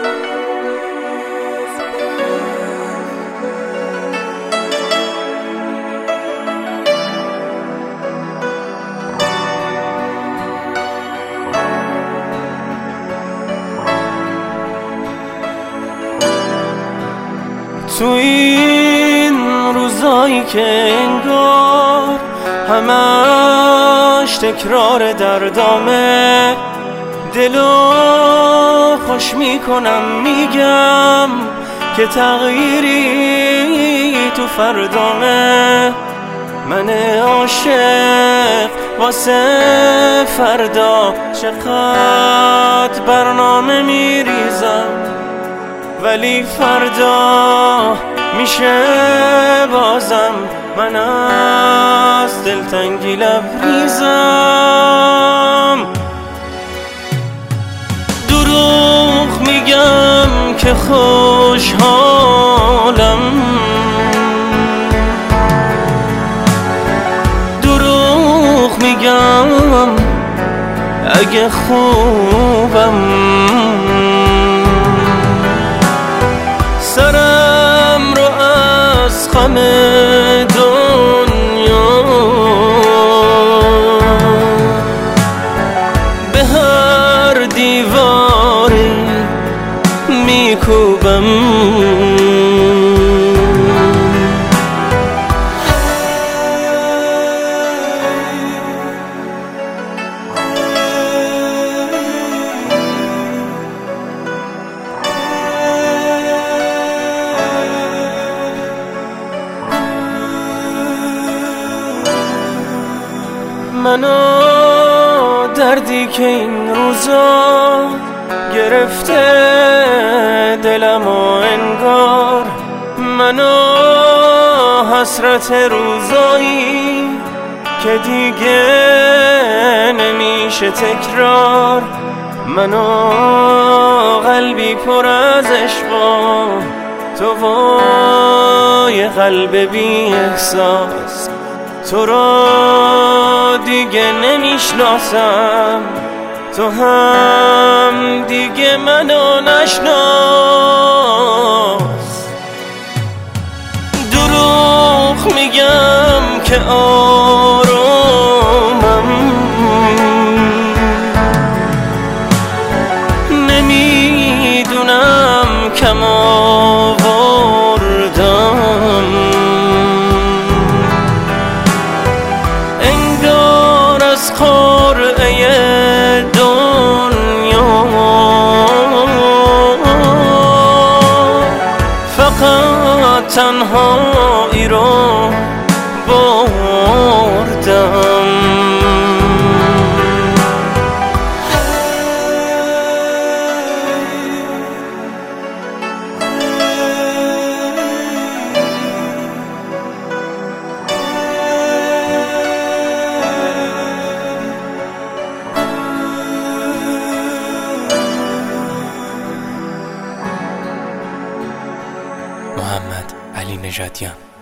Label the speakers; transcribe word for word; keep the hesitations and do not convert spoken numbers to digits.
Speaker 1: تو این روزایی که انگار همش تکرار دردامه، دلو خوش میکنم میگم که تغییری تو فردامه. من عاشق واسه فردا چقدر برنامه میریزم، ولی فردا میشه بازم من از دلتنگی لبریزم. دروغ میگم که خوشحالم، دروغ میگم اگه خوبم. سرم رو از غم دنیا به هر دیواری میکوبم. منو دردی که این روزا گرفته دلم و انگار، منو حسرت روزایی که دیگه نمیشه تکرار، منو قلبی پر از عشقا تو و یه قلب بی احساس. تو را دیگه نمیشناسم، تو هم دیگه منو نشناس. دروغ میگم که آرومم، نمیدونم کم آوردم، از قرعه دنیا فقط تنهایی رو بردم.
Speaker 2: محمد علی نژادیان.